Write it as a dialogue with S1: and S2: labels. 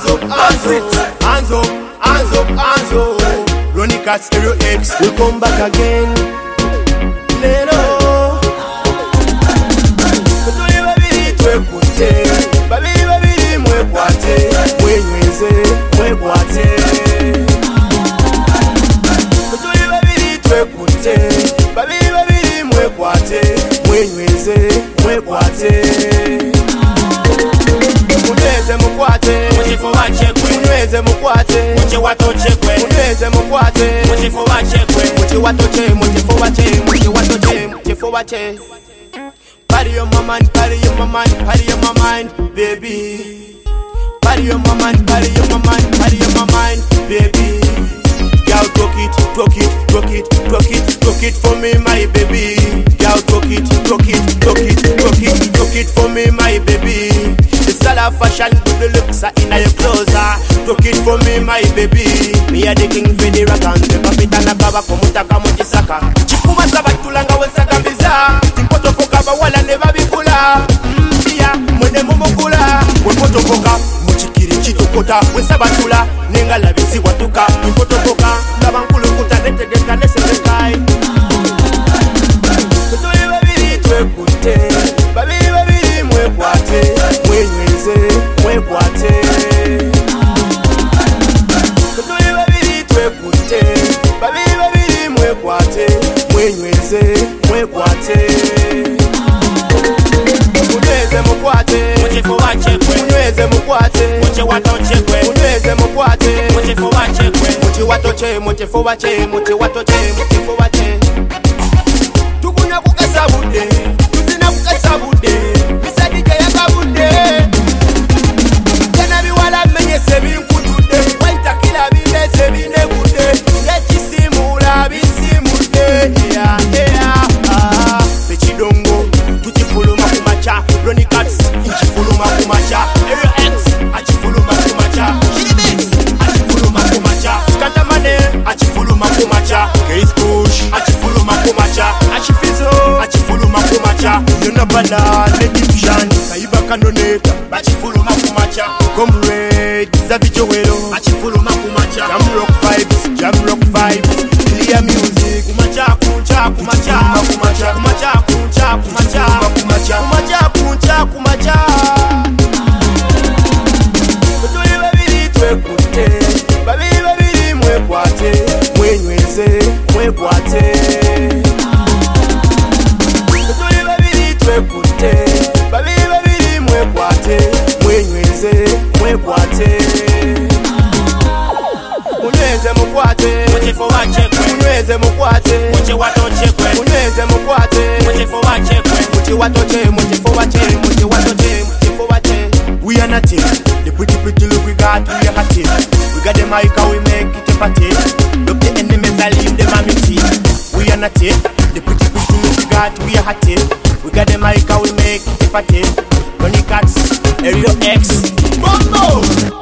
S1: Ronnie Cat Stereo X will come back again. Leno Kutuli babiri twekute babiri babiri mwekwate mwenyweze mwekwate Kutuli babiri twekute babiri babiri mwekwate mwenyweze mwekwate Munyweze mukwate
S2: muchifuba chekwe
S1: munyweze mukwate
S2: muchiwato chekwe
S1: munyweze mukwate
S2: muchifuba chekwe
S1: muchiwato che muchifuba che muchiwato che muchifuba che Party on my mind, party on my mind, party on my mind, baby. Party on my mind, party on my mind, party on my mind, baby. Girl, rock it, rock it, rock it, rock it, rock it for me, my baby. Girl, rock it, rock it, rock it, rock it, rock it for me, my baby. It's all a fashion, with the looks are in your clothes. Rock it for me, my baby. Me a the king for the rock and the kapitana baba komutaka mujisaka. Chikuma sabatulanga wensaka mbiza. Timpoto foka wala neva bikula. Yeah, mwene mumukula. Wempoto foka muchikiri chitokota wensabatula nenga labisi watuka. Timpoto foka labankulu kuta netegeka neserekai. Kutuli babiri twekute babiri babiri mwekwate mwenyweze mwekwate Kutuli babiri twekute babiri babiri mwekwate mwenyweze mwekwate Munyweze mukwate
S2: muchifuba chekwe
S1: munyweze mukwate
S2: muchiwato chekwe
S1: munyweze mukwate
S2: muchifuba chekwe
S1: muchiwato che muchifuba che muchiwato che muchifuba che Tukunya kukasabude tuzina kukasabude misadije yakabude Kana biwala menye sebinkutude wenta kila bile sebine bude Yechisimula bisimude Fechidongo tuchifuluma kumacha Ronnie Cat inchifuluma kumacha Stereo X achifuluma kumacha Shidibix achifuluma kumacha Skantamane achifuluma kumacha Keith Bush achifuluma kumacha Achifizo achifuluma kumacha Yona bala Egyptian Saiba Kandoneta achifuluma kumacha Comrade Zavijowelo achifuluma kumacha Jam rock vibes Clear music kumacha kuncha kumacha kumacha kumacha kuncha kumacha kumacha kumacha kuncha kumacha Kutuli babiri twekute babiri babiri mwekwate mwenyweze mwekwate Kutuli babiri twekute babiri babiri mwekwate mwenyweze mwekwate Munyweze mukwate
S2: muchifuba chekwe
S1: munyweze mukwate
S2: muchiwato chekwe
S1: munyweze mukwate
S2: muchifuba chekwe
S1: muchiwato che muchifuba che muchiwato che muchifuba che We are not it. The pretty look we got, we are hot it. We got the mic and we make it a party. Look the enemies I leave them on me teeth. We are not it. The pretty look we got, we are hot it. We got the mic and we make it a party. Ronnie Cat Stereo X. Bongo!